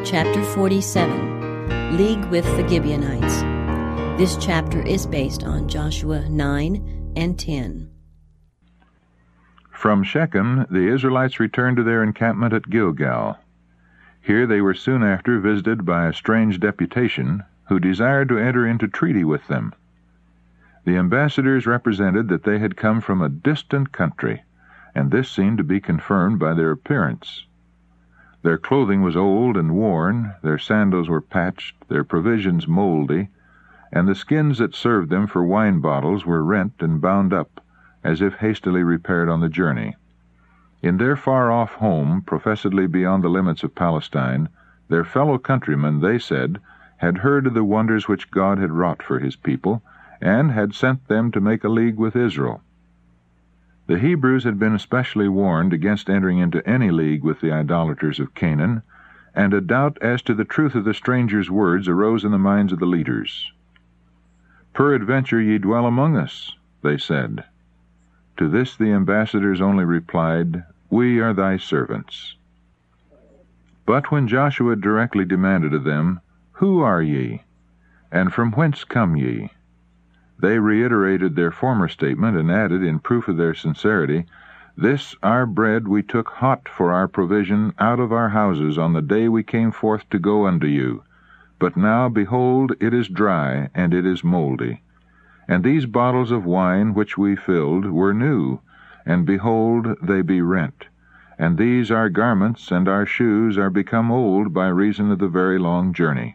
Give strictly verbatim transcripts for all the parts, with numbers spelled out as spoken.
Chapter forty-seven, League with the Gibeonites. This chapter is based on Joshua nine and ten. From Shechem, the Israelites returned to their encampment at Gilgal. Here they were soon after visited by a strange deputation who desired to enter into treaty with them. The ambassadors represented that they had come from a distant country, and this seemed to be confirmed by their appearance. Their clothing was old and worn, their sandals were patched, their provisions moldy, and the skins that served them for wine bottles were rent and bound up, as if hastily repaired on the journey. In their far-off home, professedly beyond the limits of Palestine, their fellow countrymen, they said, had heard of the wonders which God had wrought for his people, and had sent them to make a league with Israel. The Hebrews had been especially warned against entering into any league with the idolaters of Canaan, and a doubt as to the truth of the strangers' words arose in the minds of the leaders. "Peradventure ye dwell among us," they said. To this the ambassadors only replied, "We are thy servants." But when Joshua directly demanded of them, "Who are ye? And from whence come ye?" they reiterated their former statement and added, in proof of their sincerity, "This our bread we took hot for our provision out of our houses on the day we came forth to go unto you. But now, behold, it is dry, and it is moldy. And these bottles of wine which we filled were new, and behold, they be rent. And these our garments and our shoes are become old by reason of the very long journey."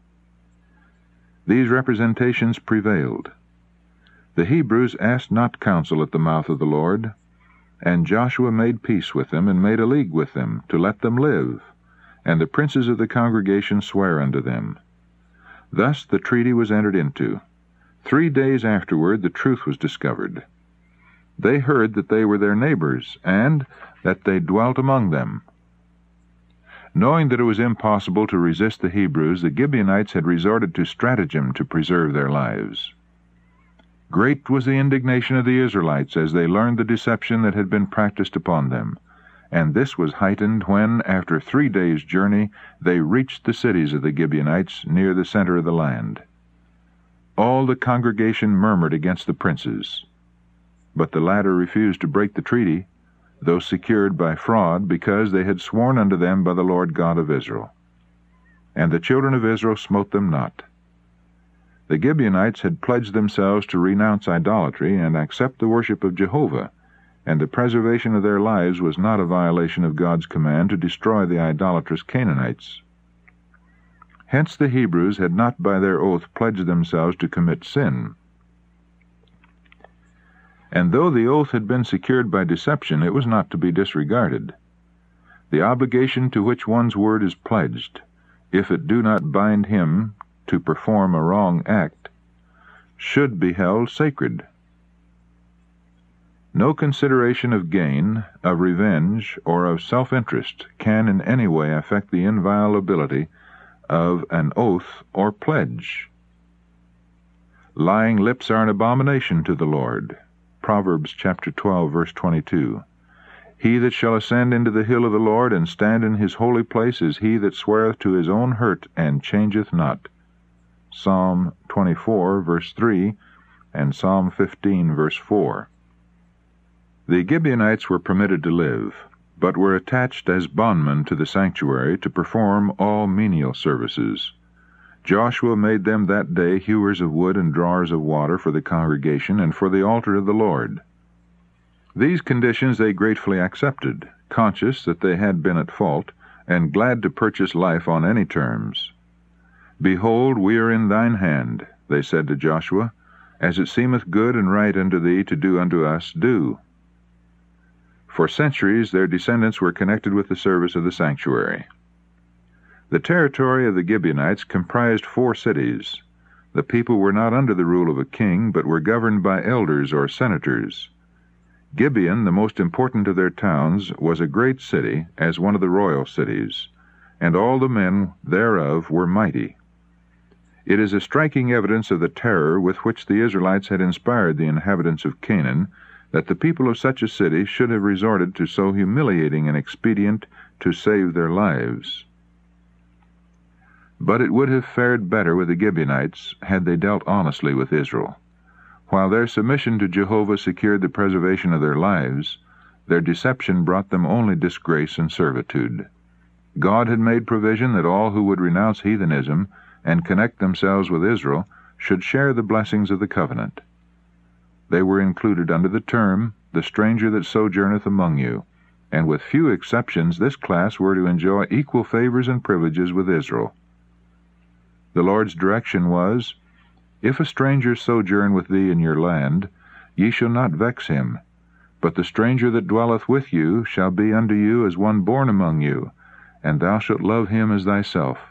These representations prevailed. The Hebrews asked not counsel at the mouth of the Lord, and Joshua made peace with them, and made a league with them, to let them live, and the princes of the congregation sware unto them. Thus the treaty was entered into. Three days afterward the truth was discovered. They heard that they were their neighbors, and that they dwelt among them. Knowing that it was impossible to resist the Hebrews, the Gibeonites had resorted to stratagem to preserve their lives. Great was the indignation of the Israelites as they learned the deception that had been practiced upon them, and this was heightened when, after three days' journey, they reached the cities of the Gibeonites near the center of the land. All the congregation murmured against the princes, but the latter refused to break the treaty, though secured by fraud, because they had sworn unto them by the Lord God of Israel. And the children of Israel smote them not. The Gibeonites had pledged themselves to renounce idolatry and accept the worship of Jehovah, and the preservation of their lives was not a violation of God's command to destroy the idolatrous Canaanites. Hence the Hebrews had not by their oath pledged themselves to commit sin. And though the oath had been secured by deception, it was not to be disregarded. The obligation to which one's word is pledged, if it do not bind him to perform a wrong act, should be held sacred. No consideration of gain, of revenge, or of self-interest can in any way affect the inviolability of an oath or pledge. Lying lips are an abomination to the Lord. Proverbs chapter twelve, verse twenty-two. He that shall ascend into the hill of the Lord and stand in his holy place is he that sweareth to his own hurt and changeth not. Psalm twenty-four, verse three, and Psalm fifteen, verse four. The Gibeonites were permitted to live, but were attached as bondmen to the sanctuary to perform all menial services. Joshua made them that day hewers of wood and drawers of water for the congregation and for the altar of the Lord. These conditions they gratefully accepted, conscious that they had been at fault, and glad to purchase life on any terms. "Behold, we are in thine hand," they said to Joshua. "As it seemeth good and right unto thee to do unto us, do." For centuries their descendants were connected with the service of the sanctuary. The territory of the Gibeonites comprised four cities. The people were not under the rule of a king, but were governed by elders or senators. Gibeon, the most important of their towns, was a great city, as one of the royal cities, and all the men thereof were mighty. It is a striking evidence of the terror with which the Israelites had inspired the inhabitants of Canaan that the people of such a city should have resorted to so humiliating an expedient to save their lives. But it would have fared better with the Gibeonites had they dealt honestly with Israel. While their submission to Jehovah secured the preservation of their lives, their deception brought them only disgrace and servitude. God had made provision that all who would renounce heathenism and connect themselves with Israel should share the blessings of the covenant. They were included under the term, "the stranger that sojourneth among you," and with few exceptions this class were to enjoy equal favors and privileges with Israel. The Lord's direction was, "If a stranger sojourn with thee in your land, ye shall not vex him, but the stranger that dwelleth with you shall be unto you as one born among you, and thou shalt love him as thyself."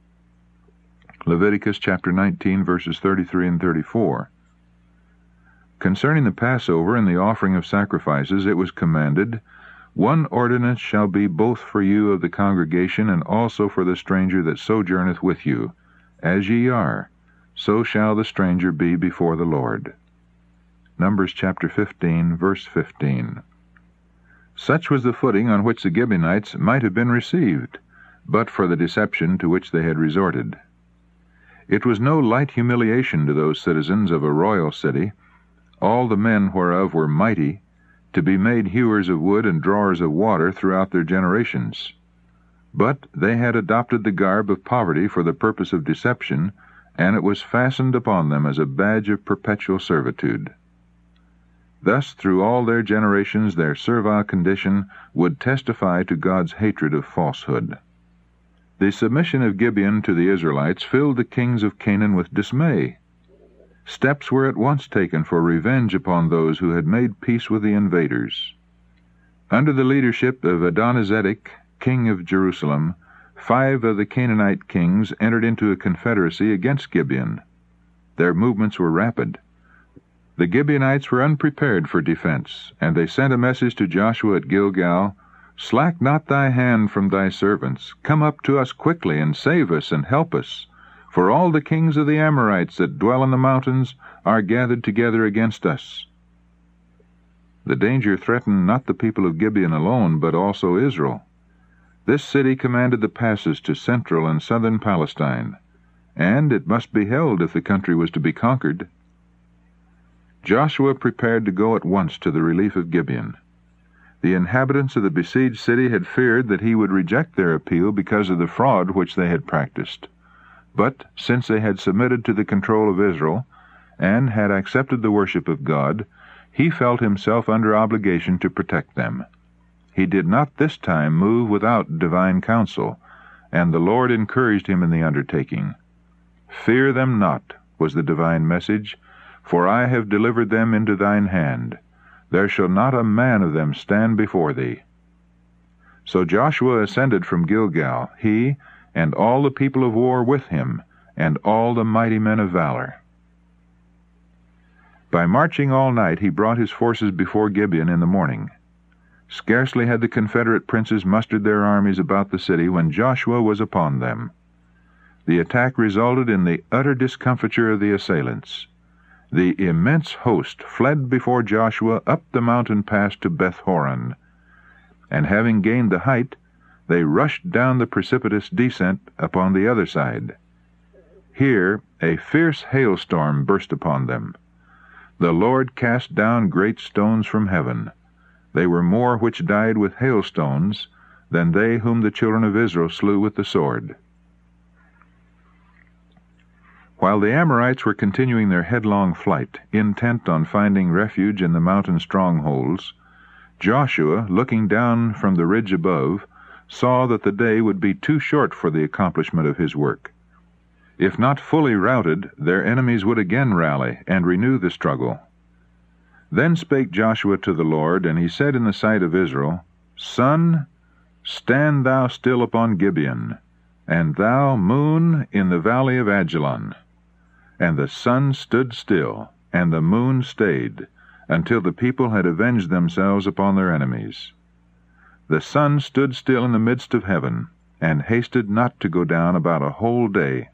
Leviticus chapter nineteen, verses thirty-three and thirty-four. Concerning the Passover and the offering of sacrifices, it was commanded, "One ordinance shall be both for you of the congregation and also for the stranger that sojourneth with you. As ye are, so shall the stranger be before the Lord." Numbers chapter fifteen, verse fifteen. Such was the footing on which the Gibeonites might have been received, but for the deception to which they had resorted. It was no light humiliation to those citizens of a royal city, all the men whereof were mighty, to be made hewers of wood and drawers of water throughout their generations. But they had adopted the garb of poverty for the purpose of deception, and it was fastened upon them as a badge of perpetual servitude. Thus, through all their generations, their servile condition would testify to God's hatred of falsehood. The submission of Gibeon to the Israelites filled the kings of Canaan with dismay. Steps were at once taken for revenge upon those who had made peace with the invaders. Under the leadership of Adonizedek, king of Jerusalem, five of the Canaanite kings entered into a confederacy against Gibeon. Their movements were rapid. The Gibeonites were unprepared for defense, and they sent a message to Joshua at Gilgal, "Slack not thy hand from thy servants. Come up to us quickly, and save us, and help us. For all the kings of the Amorites that dwell in the mountains are gathered together against us." The danger threatened not the people of Gibeon alone, but also Israel. This city commanded the passes to central and southern Palestine, and it must be held if the country was to be conquered. Joshua prepared to go at once to the relief of Gibeon. The inhabitants of the besieged city had feared that he would reject their appeal because of the fraud which they had practiced. But since they had submitted to the control of Israel, and had accepted the worship of God, he felt himself under obligation to protect them. He did not this time move without divine counsel, and the Lord encouraged him in the undertaking. "Fear them not," was the divine message, "for I have delivered them into thine hand. There shall not a man of them stand before thee." So Joshua ascended from Gilgal, he and all the people of war with him, and all the mighty men of valor. By marching all night he brought his forces before Gibeon in the morning. Scarcely had the Confederate princes mustered their armies about the city when Joshua was upon them. The attack resulted in the utter discomfiture of the assailants. The immense host fled before Joshua up the mountain pass to Beth-horon, and having gained the height, they rushed down the precipitous descent upon the other side. Here a fierce hailstorm burst upon them. The Lord cast down great stones from heaven. They were more which died with hailstones than they whom the children of Israel slew with the sword. While the Amorites were continuing their headlong flight, intent on finding refuge in the mountain strongholds, Joshua, looking down from the ridge above, saw that the day would be too short for the accomplishment of his work. If not fully routed, their enemies would again rally and renew the struggle. Then spake Joshua to the Lord, and he said in the sight of Israel, "Sun, stand thou still upon Gibeon, and thou, moon, in the valley of Ajalon." And the sun stood still, and the moon stayed, until the people had avenged themselves upon their enemies. The sun stood still in the midst of heaven, and hasted not to go down about a whole day.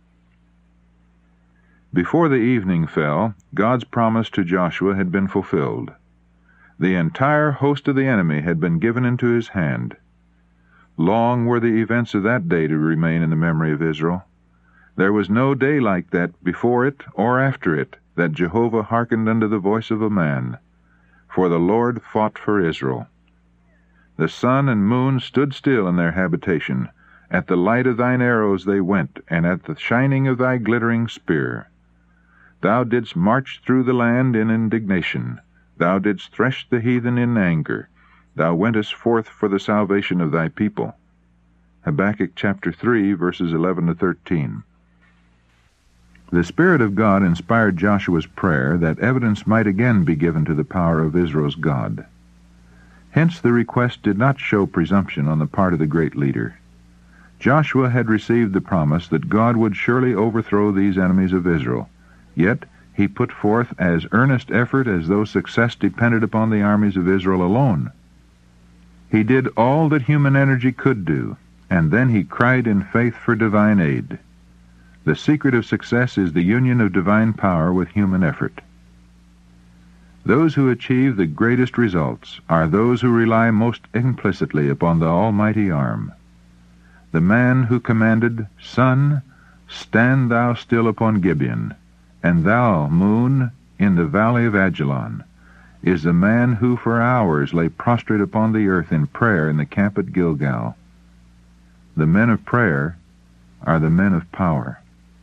Before the evening fell, God's promise to Joshua had been fulfilled. The entire host of the enemy had been given into his hand. Long were the events of that day to remain in the memory of Israel. There was no day like that before it or after it, that Jehovah hearkened unto the voice of a man. For the Lord fought for Israel. The sun and moon stood still in their habitation. At the light of thine arrows they went, and at the shining of thy glittering spear. Thou didst march through the land in indignation. Thou didst thresh the heathen in anger. Thou wentest forth for the salvation of thy people. Habakkuk chapter three, verses eleven to thirteen. The Spirit of God inspired Joshua's prayer that evidence might again be given to the power of Israel's God. Hence the request did not show presumption on the part of the great leader. Joshua had received the promise that God would surely overthrow these enemies of Israel, yet he put forth as earnest effort as though success depended upon the armies of Israel alone. He did all that human energy could do, and then he cried in faith for divine aid. The secret of success is the union of divine power with human effort. Those who achieve the greatest results are those who rely most implicitly upon the almighty arm. The man who commanded, Sun, stand thou still upon Gibeon, and thou, moon, in the valley of Ajalon, is the man who for hours lay prostrate upon the earth in prayer in the camp at Gilgal. The men of prayer are the men of power.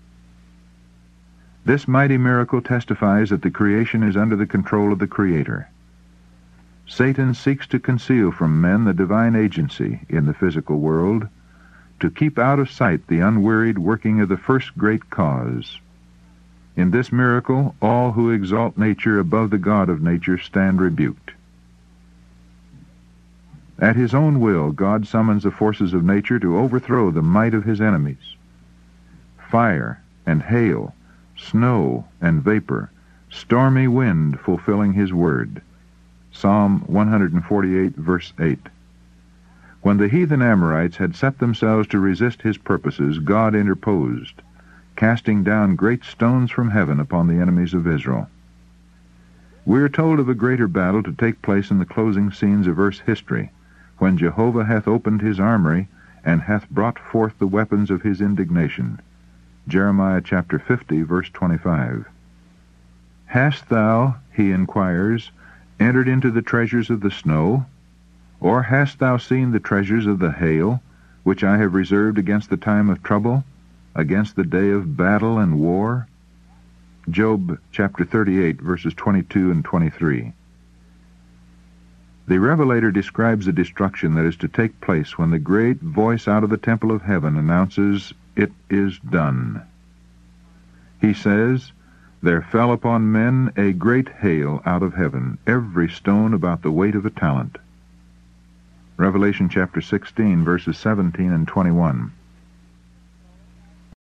This mighty miracle testifies that the creation is under the control of the Creator. Satan seeks to conceal from men the divine agency in the physical world, to keep out of sight the unwearied working of the first great cause. In this miracle, all who exalt nature above the God of nature stand rebuked. At his own will, God summons the forces of nature to overthrow the might of his enemies. Fire and hail, snow and vapor, stormy wind fulfilling his word. Psalm one forty-eight, verse eight. When the heathen Amorites had set themselves to resist his purposes, God interposed, casting down great stones from heaven upon the enemies of Israel. We are told of a greater battle to take place in the closing scenes of earth's history, when Jehovah hath opened his armory, and hath brought forth the weapons of his indignation. Jeremiah chapter fifty, verse twenty-five. Hast thou, he inquires, entered into the treasures of the snow? Or hast thou seen the treasures of the hail, which I have reserved against the time of trouble, against the day of battle and war? Job chapter thirty-eight, verses twenty-two and twenty-three. The Revelator describes the destruction that is to take place when the great voice out of the temple of heaven announces, "It is done." He says, "There fell upon men a great hail out of heaven, every stone about the weight of a talent." Revelation chapter sixteen, verses seventeen and twenty-one.